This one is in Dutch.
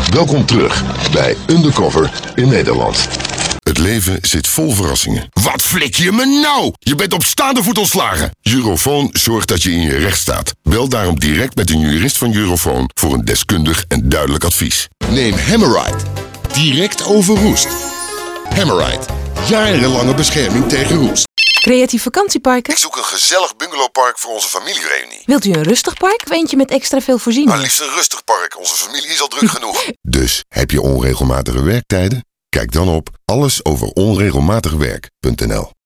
Welkom terug bij Undercover in Nederland. Het leven zit vol verrassingen. Wat flik je me nou? Je bent op staande voet ontslagen. Eurofoon zorgt dat je in je recht staat. Bel daarom direct met een jurist van Eurofoon voor een deskundig en duidelijk advies. Neem Hammerite. Direct over roest. Hammerite. Jarenlange bescherming tegen roest. Creatief vakantieparken? Ik zoek een gezellig bungalowpark voor onze familiereunie. Wilt u een rustig park of eentje met extra veel voorzieningen? Maar liefst een rustig park. Onze familie is al druk genoeg. Dus, heb je onregelmatige werktijden? Kijk dan op allesoveronregelmatigwerk.nl.